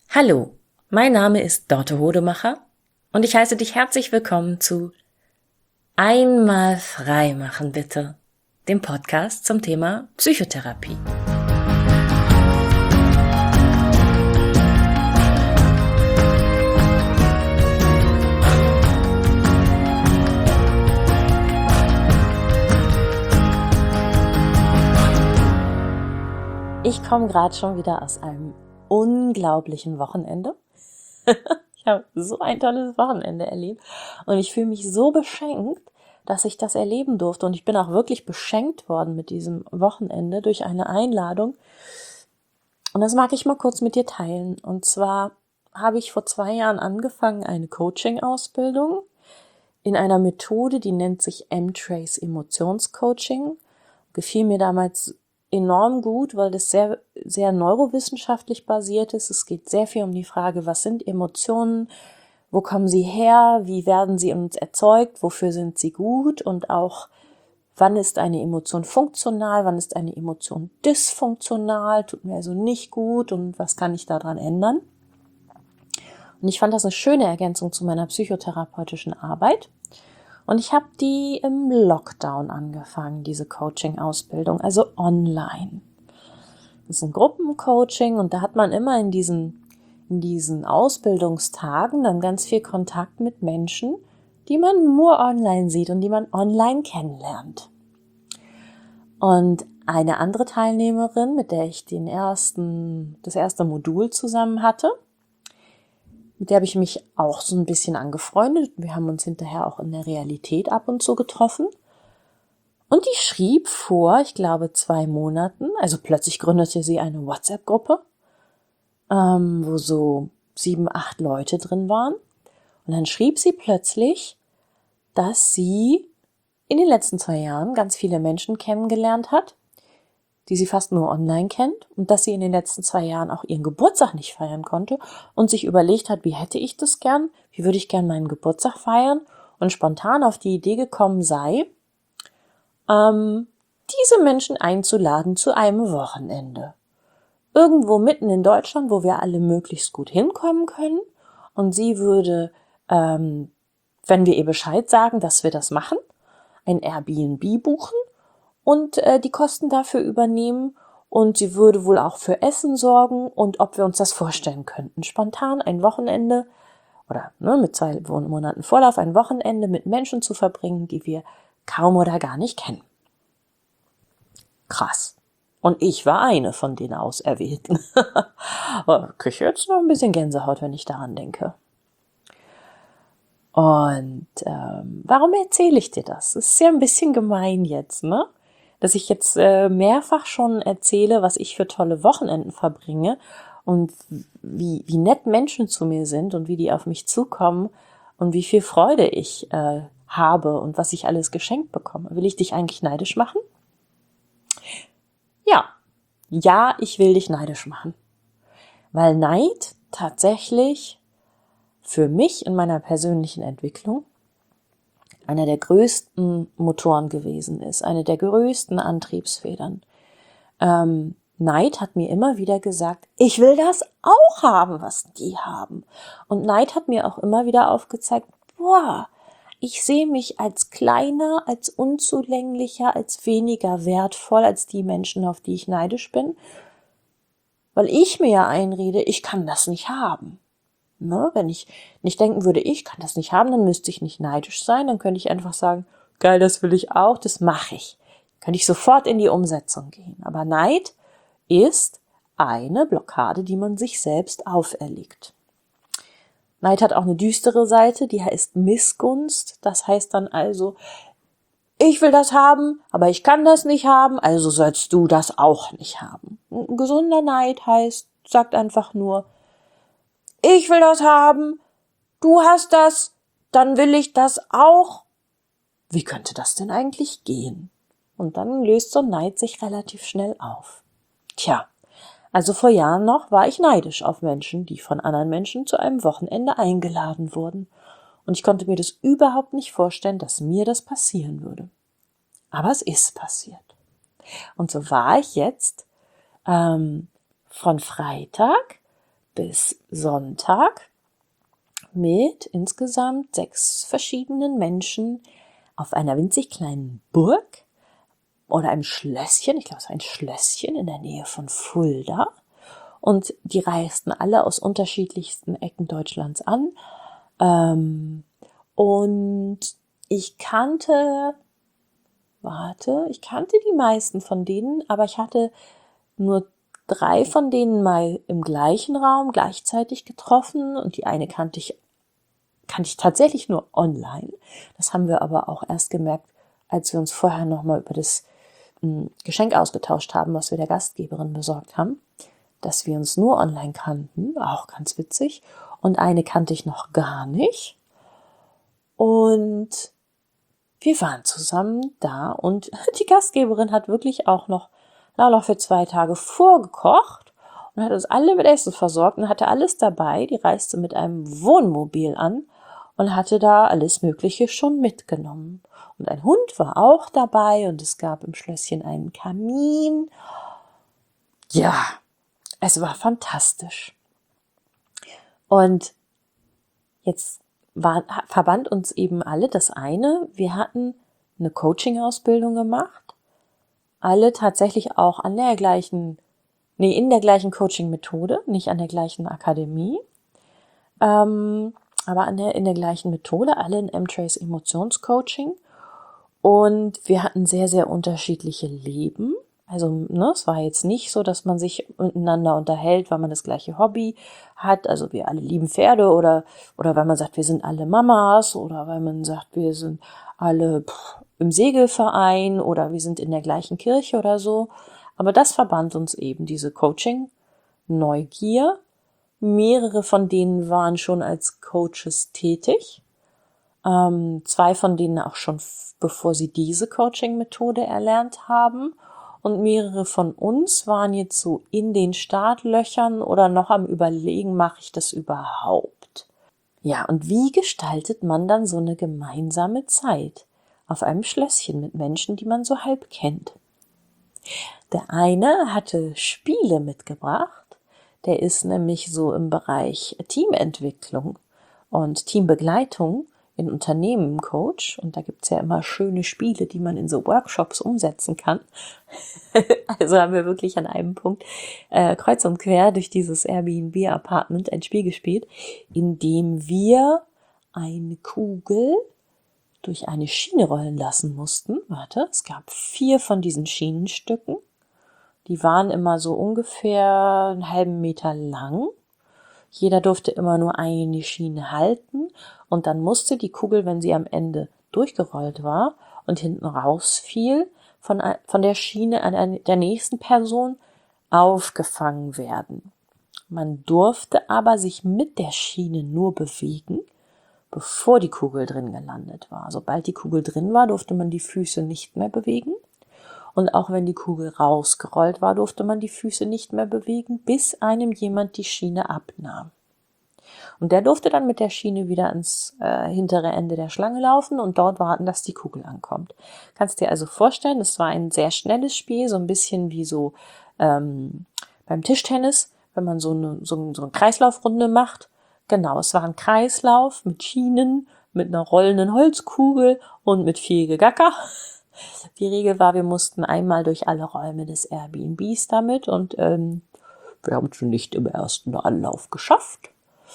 Hallo, mein Name ist Dorte Hodemacher und ich heiße dich herzlich willkommen zu Einmal frei machen bitte, dem Podcast zum Thema Psychotherapie. Ich komme gerade schon wieder aus einem unglaublichen Wochenende. Ich habe so ein tolles Wochenende erlebt und ich fühle mich so beschenkt, dass ich das erleben durfte. Und ich bin auch wirklich beschenkt worden mit diesem Wochenende durch eine Einladung. Und das mag ich mal kurz mit dir teilen. Und zwar habe ich vor 2 Jahren angefangen, eine Coaching-Ausbildung in einer Methode, die nennt sich M-Trace Emotionscoaching. Gefiel mir damals enorm gut, weil das sehr, sehr neurowissenschaftlich basiert ist. Es geht sehr viel um die Frage, was sind Emotionen, wo kommen sie her, wie werden sie in uns erzeugt, wofür sind sie gut und auch, wann ist eine Emotion funktional, wann ist eine Emotion dysfunktional, tut mir also nicht gut und was kann ich daran ändern. Und ich fand das eine schöne Ergänzung zu meiner psychotherapeutischen Arbeit. Und ich habe die im Lockdown angefangen, diese Coaching-Ausbildung, also online. Das ist ein Gruppencoaching und da hat man immer in diesen Ausbildungstagen dann ganz viel Kontakt mit Menschen, die man nur online sieht und die man online kennenlernt. Und eine andere Teilnehmerin, mit der ich das erste Modul zusammen hatte, mit der habe ich mich auch so ein bisschen angefreundet. Wir haben uns hinterher auch in der Realität ab und zu getroffen. Und die schrieb vor, ich glaube 2 Monaten, also plötzlich gründete sie eine WhatsApp-Gruppe, wo so 7, 8 Leute drin waren. Und dann schrieb sie plötzlich, dass sie in den letzten 2 Jahren ganz viele Menschen kennengelernt hat, die sie fast nur online kennt und dass sie in den letzten 2 Jahren auch ihren Geburtstag nicht feiern konnte und sich überlegt hat, wie hätte ich das gern, wie würde ich gern meinen Geburtstag feiern und spontan auf die Idee gekommen sei, diese Menschen einzuladen zu einem Wochenende. Irgendwo mitten in Deutschland, wo wir alle möglichst gut hinkommen können und sie würde, wenn wir ihr Bescheid sagen, dass wir das machen, ein Airbnb buchen und die Kosten dafür übernehmen und sie würde wohl auch für Essen sorgen und ob wir uns das vorstellen könnten. Spontan ein Wochenende oder mit 2 Monaten Vorlauf ein Wochenende mit Menschen zu verbringen, die wir kaum oder gar nicht kennen. Krass. Und ich war eine von den Auserwählten. Kriege ich jetzt noch ein bisschen Gänsehaut, wenn ich daran denke. Und warum erzähle ich dir das? Es ist ja ein bisschen gemein jetzt, ne? Dass ich jetzt mehrfach schon erzähle, was ich für tolle Wochenenden verbringe und wie nett Menschen zu mir sind und wie die auf mich zukommen und wie viel Freude ich habe und was ich alles geschenkt bekomme. Will ich dich eigentlich neidisch machen? Ja, ich will dich neidisch machen. Weil Neid tatsächlich für mich in meiner persönlichen Entwicklung einer der größten Motoren gewesen ist, eine der größten Antriebsfedern. Neid hat mir immer wieder gesagt, ich will das auch haben, was die haben. Und Neid hat mir auch immer wieder aufgezeigt, ich sehe mich als kleiner, als unzulänglicher, als weniger wertvoll als die Menschen, auf die ich neidisch bin, weil ich mir ja einrede, ich kann das nicht haben. Ne? Wenn ich nicht denken würde, ich kann das nicht haben, dann müsste ich nicht neidisch sein, dann könnte ich einfach sagen, geil, das will ich auch, das mache ich. Könnte ich sofort in die Umsetzung gehen. Aber Neid ist eine Blockade, die man sich selbst auferlegt. Neid hat auch eine düstere Seite, die heißt Missgunst. Das heißt dann also, ich will das haben, aber ich kann das nicht haben, also sollst du das auch nicht haben. Ein gesunder Neid sagt einfach nur, ich will das haben, du hast das, dann will ich das auch. Wie könnte das denn eigentlich gehen? Und dann löst so ein Neid sich relativ schnell auf. Also vor Jahren noch war ich neidisch auf Menschen, die von anderen Menschen zu einem Wochenende eingeladen wurden. Und ich konnte mir das überhaupt nicht vorstellen, dass mir das passieren würde. Aber es ist passiert. Und so war ich jetzt von Freitag bis Sonntag mit insgesamt 6 verschiedenen Menschen auf einer winzig kleinen Burg oder einem Schlösschen, ich glaube es war ein Schlösschen in der Nähe von Fulda. Und die reisten alle aus unterschiedlichsten Ecken Deutschlands an. Und ich kannte die meisten von denen, aber ich hatte nur 3 von denen mal im gleichen Raum gleichzeitig getroffen und die eine kannte ich tatsächlich nur online. Das haben wir aber auch erst gemerkt, als wir uns vorher nochmal über das Geschenk ausgetauscht haben, was wir der Gastgeberin besorgt haben, dass wir uns nur online kannten, auch ganz witzig. Und eine kannte ich noch gar nicht. Und wir waren zusammen da und die Gastgeberin hat wirklich auch noch für 2 Tage vorgekocht und hat uns alle mit Essen versorgt und hatte alles dabei. Die reiste mit einem Wohnmobil an und hatte da alles Mögliche schon mitgenommen. Und ein Hund war auch dabei und es gab im Schlösschen einen Kamin. Ja, es war fantastisch. Und jetzt verband uns eben alle das eine, wir hatten eine Coaching-Ausbildung gemacht, alle tatsächlich auch in der gleichen Coaching-Methode, nicht an der gleichen Akademie, aber in der gleichen Methode, alle in M-Trace Emotionscoaching. Und wir hatten sehr, sehr unterschiedliche Leben. Also es war jetzt nicht so, dass man sich miteinander unterhält, weil man das gleiche Hobby hat. Also wir alle lieben Pferde oder weil man sagt, wir sind alle Mamas oder weil man sagt, wir sind alle im Segelverein oder wir sind in der gleichen Kirche oder so. Aber das verband uns eben, diese Coaching-Neugier. Mehrere von denen waren schon als Coaches tätig. 2 von denen auch schon bevor sie diese Coaching-Methode erlernt haben. Und mehrere von uns waren jetzt so in den Startlöchern oder noch am Überlegen, mache ich das überhaupt? Ja, und wie gestaltet man dann so eine gemeinsame Zeit auf einem Schlösschen mit Menschen, die man so halb kennt? Der eine hatte Spiele mitgebracht, der ist nämlich so im Bereich Teamentwicklung und Teambegleitung in Unternehmen Coach und da gibt's ja immer schöne Spiele, die man in so Workshops umsetzen kann. Also haben wir wirklich an einem Punkt kreuz und quer durch dieses Airbnb-Apartment ein Spiel gespielt, in dem wir eine Kugel durch eine Schiene rollen lassen mussten. Es gab 4 von diesen Schienenstücken. Die waren immer so ungefähr einen halben Meter lang. Jeder durfte immer nur eine Schiene halten und dann musste die Kugel, wenn sie am Ende durchgerollt war und hinten rausfiel, von der Schiene an der nächsten Person aufgefangen werden. Man durfte aber sich mit der Schiene nur bewegen, bevor die Kugel drin gelandet war. Sobald die Kugel drin war, durfte man die Füße nicht mehr bewegen. Und auch wenn die Kugel rausgerollt war, durfte man die Füße nicht mehr bewegen, bis einem jemand die Schiene abnahm. Und der durfte dann mit der Schiene wieder ans hintere Ende der Schlange laufen und dort warten, dass die Kugel ankommt. Kannst dir also vorstellen, es war ein sehr schnelles Spiel, so ein bisschen wie so beim Tischtennis, wenn man so eine Kreislaufrunde macht. Genau, es war ein Kreislauf mit Schienen, mit einer rollenden Holzkugel und mit viel Gegacker. Die Regel war, wir mussten einmal durch alle Räume des Airbnbs damit und wir haben es nicht im ersten Anlauf geschafft.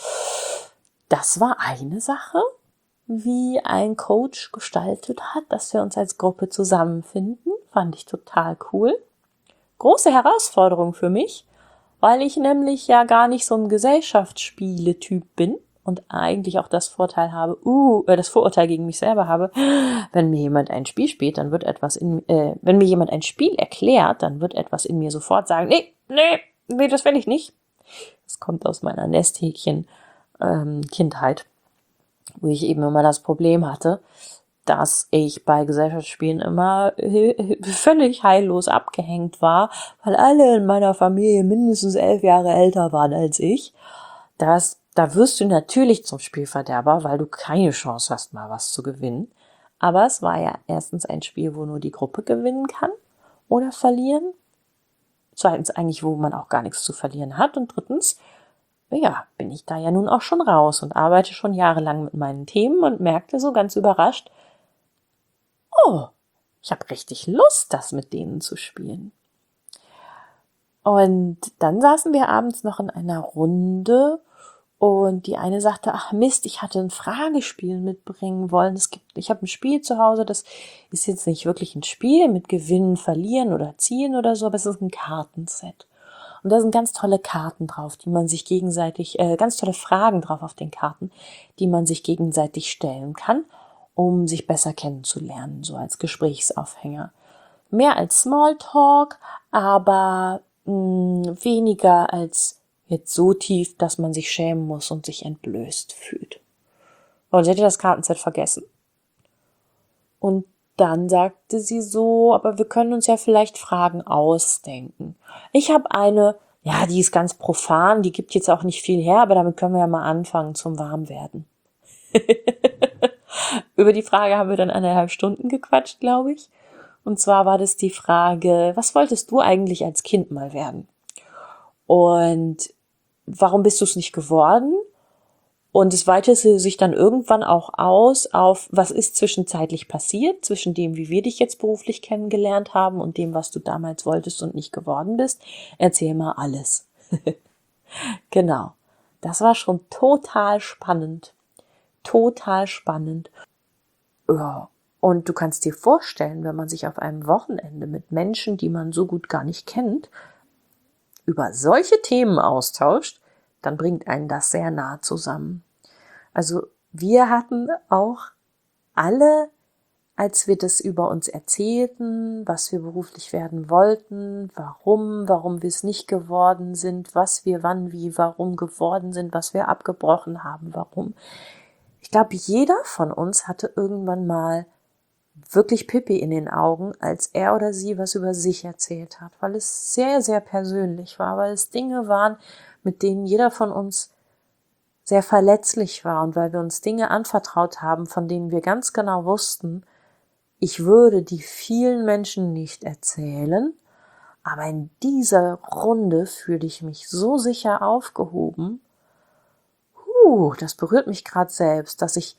Das war eine Sache, wie ein Coach gestaltet hat, dass wir uns als Gruppe zusammenfinden. Fand ich total cool. Große Herausforderung für mich, weil ich nämlich ja gar nicht so ein Gesellschaftsspiele-Typ bin und eigentlich auch das das Vorurteil gegen mich selber habe, wenn mir jemand ein Spiel spielt, dann wird wenn mir jemand ein Spiel erklärt, dann wird etwas in mir sofort sagen, nee, das will ich nicht. Das kommt aus meiner Nesthäkchen Kindheit, wo ich eben immer das Problem hatte, dass ich bei Gesellschaftsspielen immer völlig heillos abgehängt war, weil alle in meiner Familie mindestens 11 Jahre älter waren als ich. Da wirst du natürlich zum Spielverderber, weil du keine Chance hast, mal was zu gewinnen. Aber es war ja erstens ein Spiel, wo nur die Gruppe gewinnen kann oder verlieren. Zweitens eigentlich, wo man auch gar nichts zu verlieren hat. Und drittens, ja, bin ich da ja nun auch schon raus und arbeite schon jahrelang mit meinen Themen und merkte so ganz überrascht, oh, ich habe richtig Lust, das mit denen zu spielen. Und dann saßen wir abends noch in einer Runde und die eine sagte, ach Mist, ich hatte ein Fragespiel mitbringen wollen. Ich habe ein Spiel zu Hause, das ist jetzt nicht wirklich ein Spiel mit Gewinnen, Verlieren oder Ziehen oder so, aber es ist ein Kartenset. Und da sind ganz tolle Karten drauf, die man sich gegenseitig, ganz tolle Fragen drauf auf den Karten, die man sich gegenseitig stellen kann, um sich besser kennenzulernen, so als Gesprächsaufhänger. Mehr als Smalltalk, aber weniger als jetzt so tief, dass man sich schämen muss und sich entblößt fühlt. Und sie hätte das Kartenset vergessen. Und dann sagte sie so, aber wir können uns ja vielleicht Fragen ausdenken. Ich habe eine, ja, die ist ganz profan, die gibt jetzt auch nicht viel her, aber damit können wir ja mal anfangen zum Warmwerden. Über die Frage haben wir dann 1,5 Stunden gequatscht, glaube ich. Und zwar war das die Frage, was wolltest du eigentlich als Kind mal werden? Und warum bist du es nicht geworden? Und es weitete sich dann irgendwann auch aus auf, was ist zwischenzeitlich passiert, zwischen dem, wie wir dich jetzt beruflich kennengelernt haben und dem, was du damals wolltest und nicht geworden bist. Erzähl mal alles. Genau. Das war schon total spannend. Total spannend. Ja. Und du kannst dir vorstellen, wenn man sich auf einem Wochenende mit Menschen, die man so gut gar nicht kennt, über solche Themen austauscht, dann bringt einen das sehr nah zusammen. Also wir hatten auch alle, als wir das über uns erzählten, was wir beruflich werden wollten, warum wir es nicht geworden sind, was wir wann, wie, warum geworden sind, was wir abgebrochen haben, warum. Ich glaube, jeder von uns hatte irgendwann mal wirklich Pipi in den Augen, als er oder sie was über sich erzählt hat, weil es sehr, sehr persönlich war, weil es Dinge waren, mit denen jeder von uns sehr verletzlich war und weil wir uns Dinge anvertraut haben, von denen wir ganz genau wussten, ich würde die vielen Menschen nicht erzählen, aber in dieser Runde fühle ich mich so sicher aufgehoben. Das berührt mich gerade selbst, dass ich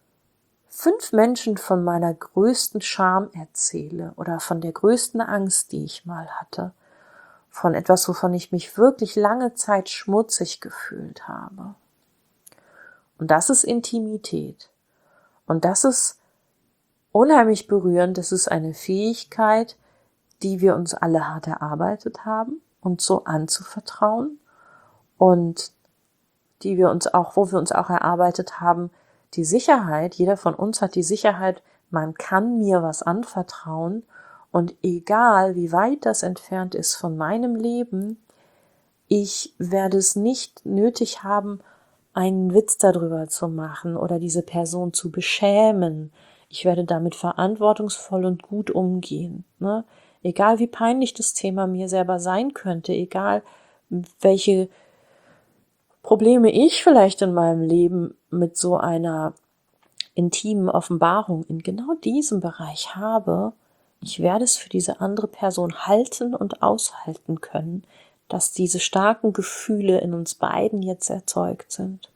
5 Menschen von meiner größten Scham erzähle oder von der größten Angst, die ich mal hatte, von etwas, wovon ich mich wirklich lange Zeit schmutzig gefühlt habe. Und das ist Intimität. Und das ist unheimlich berührend. Das ist eine Fähigkeit, die wir uns alle hart erarbeitet haben, uns so anzuvertrauen und wo wir uns auch erarbeitet haben, die Sicherheit, jeder von uns hat die Sicherheit, man kann mir was anvertrauen und egal wie weit das entfernt ist von meinem Leben, ich werde es nicht nötig haben, einen Witz darüber zu machen oder diese Person zu beschämen. Ich werde damit verantwortungsvoll und gut umgehen. Ne? Egal wie peinlich das Thema mir selber sein könnte, egal welche Probleme ich vielleicht in meinem Leben mit so einer intimen Offenbarung in genau diesem Bereich habe, ich werde es für diese andere Person halten und aushalten können, dass diese starken Gefühle in uns beiden jetzt erzeugt sind.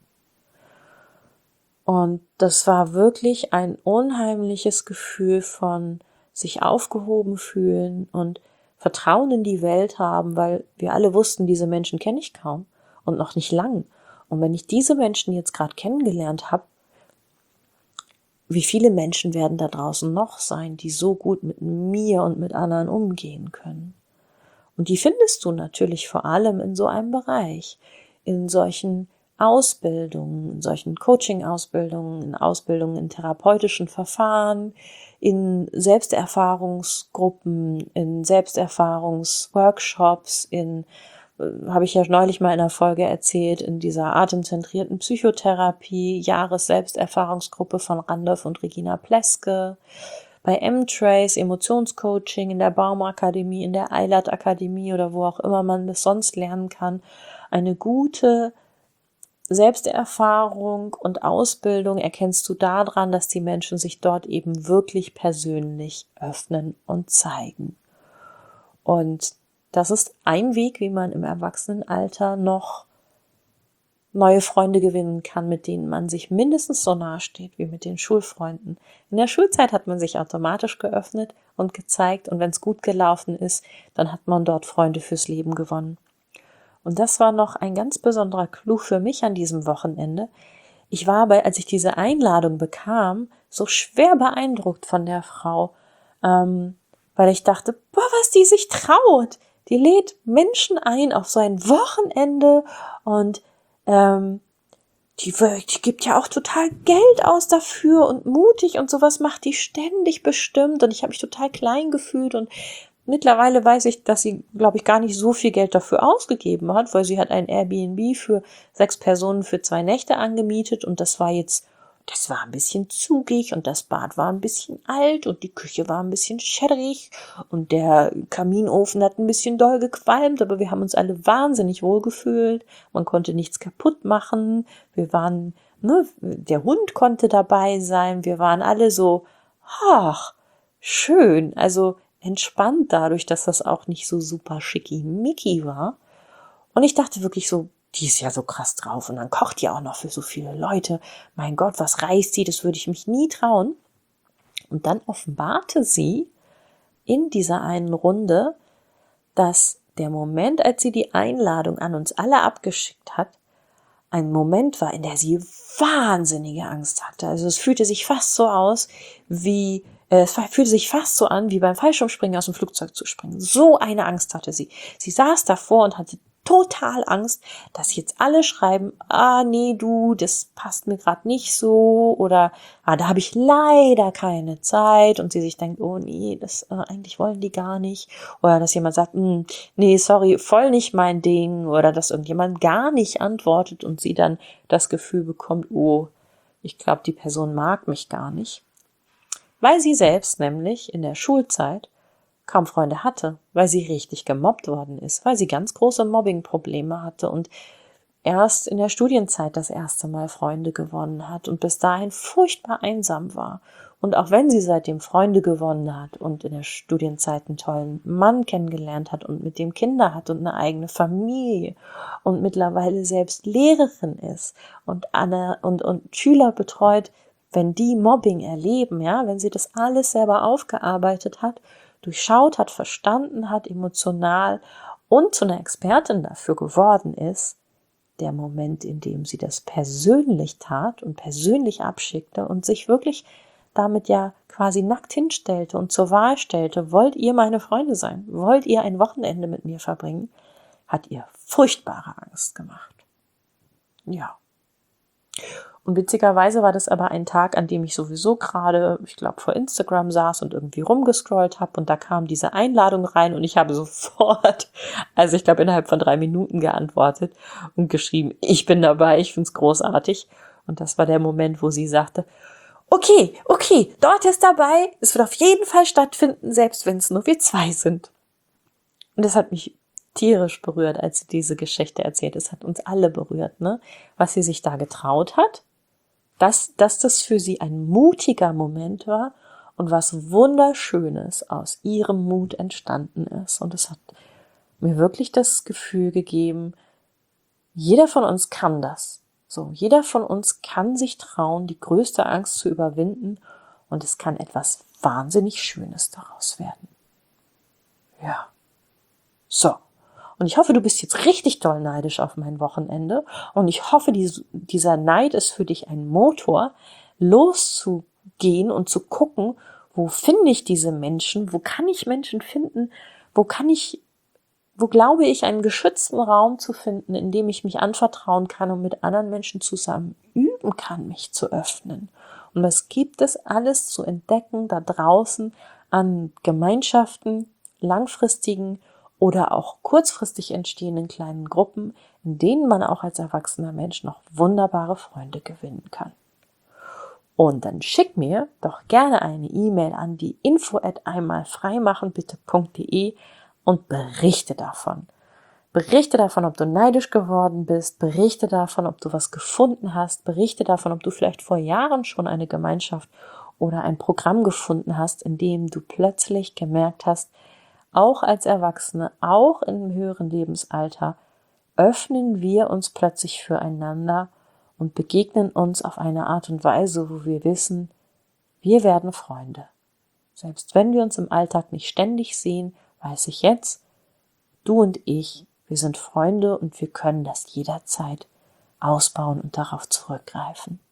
Und das war wirklich ein unheimliches Gefühl von sich aufgehoben fühlen und Vertrauen in die Welt haben, weil wir alle wussten, diese Menschen kenne ich kaum und noch nicht lang. Und wenn ich diese Menschen jetzt gerade kennengelernt habe, wie viele Menschen werden da draußen noch sein, die so gut mit mir und mit anderen umgehen können? Und die findest du natürlich vor allem in so einem Bereich, in solchen Ausbildungen, in solchen Coaching-Ausbildungen, in Ausbildungen in therapeutischen Verfahren, in Selbsterfahrungsgruppen, in Selbsterfahrungsworkshops, habe ich ja neulich mal in einer Folge erzählt, in dieser atemzentrierten Psychotherapie, Jahres-Selbsterfahrungsgruppe von Randolph und Regina Pleske, bei M-Trace, Emotionscoaching, in der Baumakademie, in der Eilert-Akademie oder wo auch immer man das sonst lernen kann. Eine gute Selbsterfahrung und Ausbildung erkennst du daran, dass die Menschen sich dort eben wirklich persönlich öffnen und zeigen. Und das ist ein Weg, wie man im Erwachsenenalter noch neue Freunde gewinnen kann, mit denen man sich mindestens so nahe steht wie mit den Schulfreunden. In der Schulzeit hat man sich automatisch geöffnet und gezeigt, und wenn es gut gelaufen ist, dann hat man dort Freunde fürs Leben gewonnen. Und das war noch ein ganz besonderer Clou für mich an diesem Wochenende. Ich war aber, als ich diese Einladung bekam, so schwer beeindruckt von der Frau, weil ich dachte, boah, was die sich traut. Die lädt Menschen ein auf so ein Wochenende und die gibt ja auch total Geld aus dafür und mutig und sowas macht die ständig bestimmt, und ich habe mich total klein gefühlt, und mittlerweile weiß ich, dass sie, glaube ich, gar nicht so viel Geld dafür ausgegeben hat, weil sie hat ein Airbnb für 6 Personen für 2 Nächte angemietet, und das war ein bisschen zugig und das Bad war ein bisschen alt und die Küche war ein bisschen schädrig und der Kaminofen hat ein bisschen doll gequalmt, aber wir haben uns alle wahnsinnig wohl gefühlt. Man konnte nichts kaputt machen. Wir waren, der Hund konnte dabei sein. Wir waren alle so, schön, also entspannt dadurch, dass das auch nicht so super schickimicki war. Und ich dachte wirklich so, die ist ja so krass drauf und dann kocht die auch noch für so viele Leute. Mein Gott, was reißt sie? Das würde ich mich nie trauen. Und dann offenbarte sie in dieser einen Runde, dass der Moment, als sie die Einladung an uns alle abgeschickt hat, ein Moment war, in der sie wahnsinnige Angst hatte. Also es fühlte sich fast so an, wie beim Fallschirmspringen aus dem Flugzeug zu springen. So eine Angst hatte sie. Sie saß davor und hatte total Angst, dass jetzt alle schreiben, nee, du, das passt mir gerade nicht so, oder da habe ich leider keine Zeit, und sie sich denkt, oh nee, das eigentlich wollen die gar nicht, oder dass jemand sagt, nee, sorry, voll nicht mein Ding, oder dass irgendjemand gar nicht antwortet und sie dann das Gefühl bekommt, oh, ich glaube, die Person mag mich gar nicht, weil sie selbst nämlich in der Schulzeit kaum Freunde hatte, weil sie richtig gemobbt worden ist, weil sie ganz große Mobbing-Probleme hatte und erst in der Studienzeit das erste Mal Freunde gewonnen hat und bis dahin furchtbar einsam war. Und auch wenn sie seitdem Freunde gewonnen hat und in der Studienzeit einen tollen Mann kennengelernt hat und mit dem Kinder hat und eine eigene Familie und mittlerweile selbst Lehrerin ist und Schüler betreut, wenn die Mobbing erleben, wenn sie das alles selber aufgearbeitet hat, durchschaut hat, verstanden hat, emotional und zu einer Expertin dafür geworden ist, der Moment, in dem sie das persönlich tat und persönlich abschickte und sich wirklich damit ja quasi nackt hinstellte und zur Wahl stellte, wollt ihr meine Freunde sein? Wollt ihr ein Wochenende mit mir verbringen? Hat ihr furchtbare Angst gemacht. Ja. Und witzigerweise war das aber ein Tag, an dem ich sowieso gerade, ich glaube, vor Instagram saß und irgendwie rumgescrollt habe, und da kam diese Einladung rein und ich habe sofort, also ich glaube innerhalb von 3 Minuten geantwortet und geschrieben, ich bin dabei, ich find's großartig. Und das war der Moment, wo sie sagte, okay, dort ist dabei, es wird auf jeden Fall stattfinden, selbst wenn es nur wir 2 sind. Und das hat mich tierisch berührt, als sie diese Geschichte erzählt. Es hat uns alle berührt, was sie sich da getraut hat, dass das für sie ein mutiger Moment war und was Wunderschönes aus ihrem Mut entstanden ist. Und es hat mir wirklich das Gefühl gegeben, jeder von uns kann das. So, jeder von uns kann sich trauen, die größte Angst zu überwinden, und es kann etwas wahnsinnig Schönes daraus werden. Ja. So. Und ich hoffe, du bist jetzt richtig doll neidisch auf mein Wochenende. Und ich hoffe, dieser Neid ist für dich ein Motor, loszugehen und zu gucken, wo finde ich diese Menschen? Wo kann ich Menschen finden? Wo glaube ich, einen geschützten Raum zu finden, in dem ich mich anvertrauen kann und mit anderen Menschen zusammen üben kann, mich zu öffnen? Und was gibt es alles zu entdecken da draußen an Gemeinschaften, langfristigen oder auch kurzfristig entstehenden kleinen Gruppen, in denen man auch als erwachsener Mensch noch wunderbare Freunde gewinnen kann. Und dann schick mir doch gerne eine E-Mail an die info@einmalfreimachenbitte.de und berichte davon. Berichte davon, ob du neidisch geworden bist, berichte davon, ob du was gefunden hast, berichte davon, ob du vielleicht vor Jahren schon eine Gemeinschaft oder ein Programm gefunden hast, in dem du plötzlich gemerkt hast, auch als Erwachsene, auch im höheren Lebensalter, öffnen wir uns plötzlich füreinander und begegnen uns auf eine Art und Weise, wo wir wissen, wir werden Freunde. Selbst wenn wir uns im Alltag nicht ständig sehen, weiß ich jetzt, du und ich, wir sind Freunde und wir können das jederzeit ausbauen und darauf zurückgreifen.